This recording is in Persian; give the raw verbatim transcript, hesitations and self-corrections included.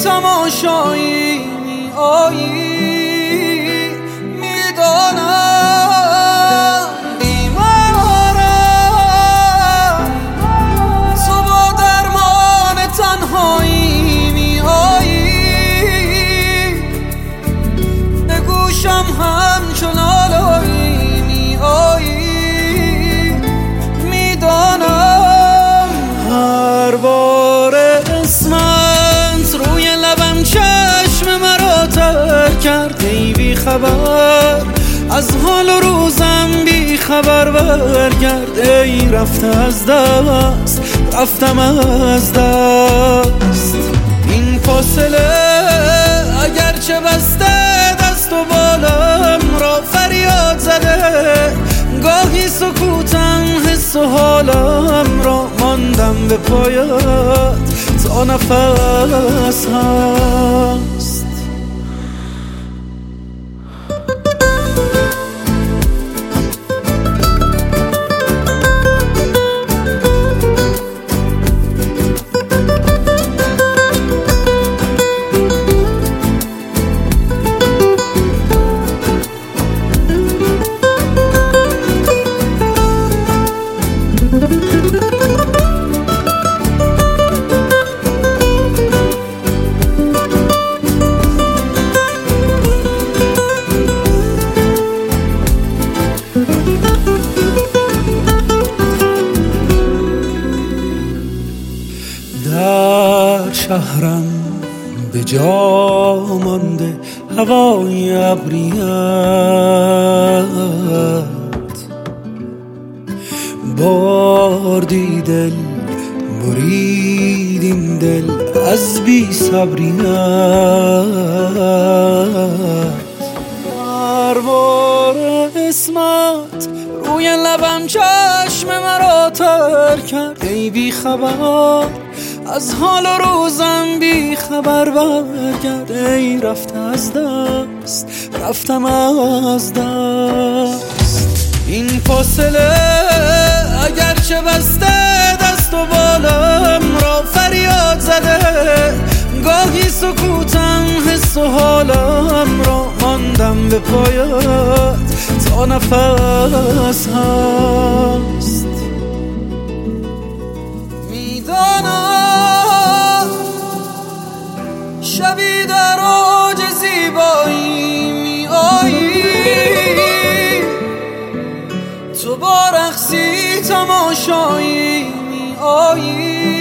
تماشایی می آیی، میدانم بیمارم، تو با درمان تنهایی می آیی، به گوشم همچون آلایی می آیی، میدانم هر بار اسمت روی لبم چشم مرا تر کرد. ای بی خبر از حال و روزم، بی خبر برگرد. ای رفته از دست، رفتم از دست. این فاصله اگرچه بسته دست و بالم را فریاد زده، گاهی سکوتم حس و حالم را ماندم به پایت تا نفس هست. در شهرم به جا مانده هوای ابریت، بردی دل برید این دل از بی صبریت. هر بار اسمت روی لبم چشم مرا تر کرد. ای بی خبر از حال و روزم، بی خبر برگرد. ای رفته از دست، رفتم از دست. این فاصله اگرچه بسته دست و بالم را فریاد زده، گاهی سکوتم حس و حالم را ماندم به پایت تا نفس هست. میدانم شبی در اوج زیبایی می آیی، تو با رقصی تماشایی می آیی،